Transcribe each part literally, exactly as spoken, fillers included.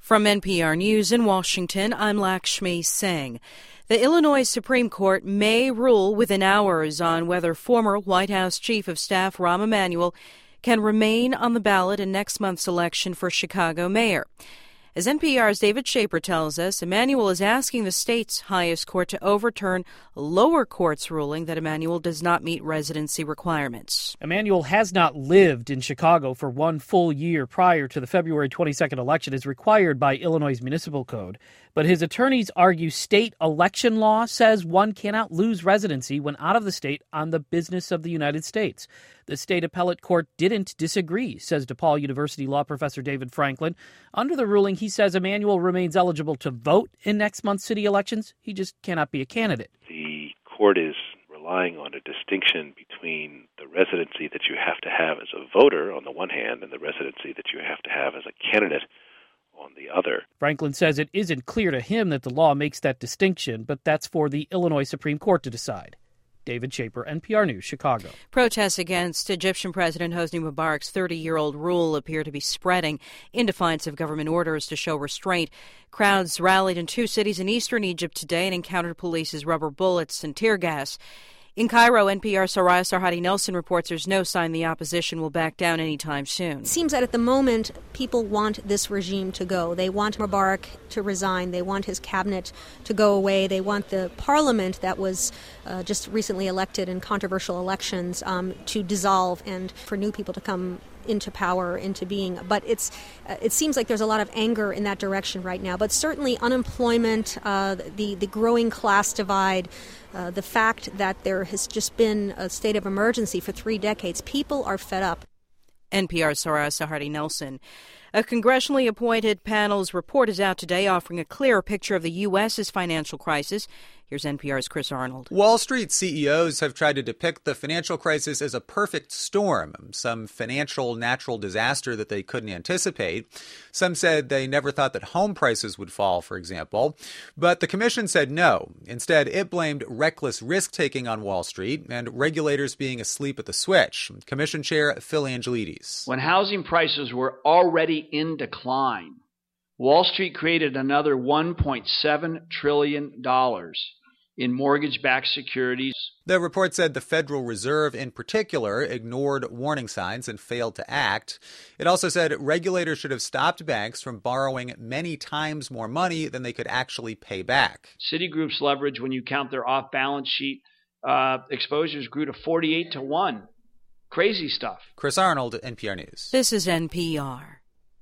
From N P R News in Washington, I'm Lakshmi Singh. The Illinois Supreme Court may rule within hours on whether former White House Chief of Staff Rahm Emanuel can remain on the ballot in next month's election for Chicago mayor. As N P R's David Schaper tells us, Emanuel is asking the state's highest court to overturn a lower court's ruling that Emanuel does not meet residency requirements. Emanuel has not lived in Chicago for one full year prior to the February twenty-second election as required by Illinois' municipal code. But his attorneys argue state election law says one cannot lose residency when out of the state on the business of the United States. The state appellate court didn't disagree, says DePaul University law professor David Franklin. Under the ruling, he says Emanuel remains eligible to vote in next month's city elections. He just cannot be a candidate. The court is relying on a distinction between the residency that you have to have as a voter on the one hand and the residency that you have to have as a candidate on the other. Franklin says it isn't clear to him that the law makes that distinction, but that's for the Illinois Supreme Court to decide. David Schaper, N P R News, Chicago. Protests against Egyptian President Hosni Mubarak's thirty-year-old rule appear to be spreading in defiance of government orders to show restraint. Crowds rallied in two cities in eastern Egypt today and encountered police's rubber bullets and tear gas. In Cairo, N P R's Soraya Sarhadi Nelson reports there's no sign the opposition will back down anytime soon. It seems that at the moment, people want this regime to go. They want Mubarak to resign. They want his cabinet to go away. They want the parliament that was uh, just recently elected in controversial elections um, to dissolve and for new people to come into power, into being. But it's uh, it seems like there's a lot of anger in that direction right now. But certainly unemployment, uh, the, the growing class divide, uh, the fact that there has just been a state of emergency for three decades, people are fed up. N P R's Soraya Sarhadi Nelson. A congressionally appointed panel's report is out today offering a clearer picture of the U S's financial crisis. Here's N P R's Chris Arnold. Wall Street C E Os have tried to depict the financial crisis as a perfect storm, some financial natural disaster that they couldn't anticipate. Some said they never thought that home prices would fall, for example. But the commission said no. Instead, it blamed reckless risk-taking on Wall Street and regulators being asleep at the switch. Commission Chair Phil Angelides. When housing prices were already in decline, Wall Street created another one point seven trillion dollars in mortgage-backed securities. The report said the Federal Reserve in particular ignored warning signs and failed to act. It also said regulators should have stopped banks from borrowing many times more money than they could actually pay back. Citigroup's leverage, when you count their off-balance sheet uh, exposures, grew to forty-eight to one. Crazy stuff. Chris Arnold, N P R News. This is N P R.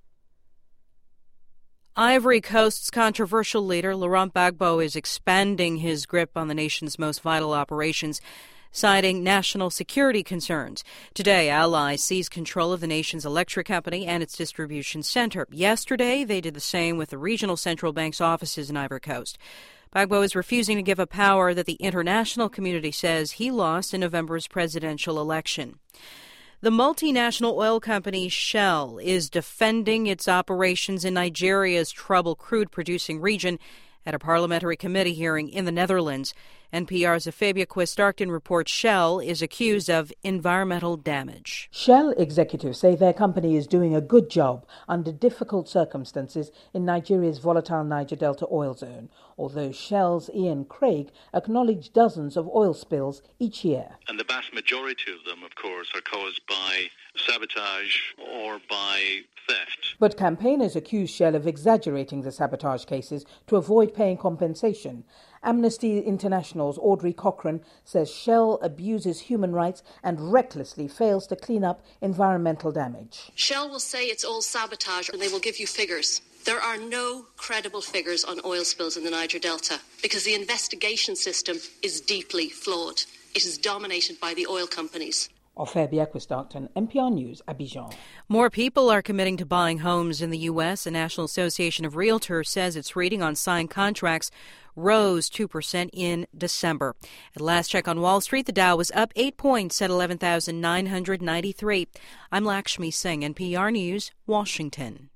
Ivory Coast's controversial leader, Laurent Gbagbo, is expanding his grip on the nation's most vital operations, citing national security concerns. Today, allies seized control of the nation's electric company and its distribution center. Yesterday, they did the same with the regional central bank's offices in Ivory Coast. Gbagbo is refusing to give up power that the international community says he lost in November's presidential election. The multinational oil company Shell is defending its operations in Nigeria's troubled crude-producing region at a parliamentary committee hearing in the Netherlands. N P R's Afabia Quist-Arcton reports Shell is accused of environmental damage. Shell executives say their company is doing a good job under difficult circumstances in Nigeria's volatile Niger Delta oil zone, although Shell's Ian Craig acknowledged dozens of oil spills each year. And the vast majority of them, of course, are caused by sabotage or by theft. But campaigners accuse Shell of exaggerating the sabotage cases to avoid paying compensation. Amnesty International's Audrey Cochran says Shell abuses human rights and recklessly fails to clean up environmental damage. Shell will say it's all sabotage and they will give you figures. There are no credible figures on oil spills in the Niger Delta because the investigation system is deeply flawed. It is dominated by the oil companies. Afabia Quist-Arcton, N P R News, Abidjan. More people are committing to buying homes in the U S. The National Association of Realtors says its reading on signed contracts rose two percent in December. At last check on Wall Street, the Dow was up eight points at eleven thousand nine hundred ninety-three. I'm Lakshmi Singh, N P R News, Washington.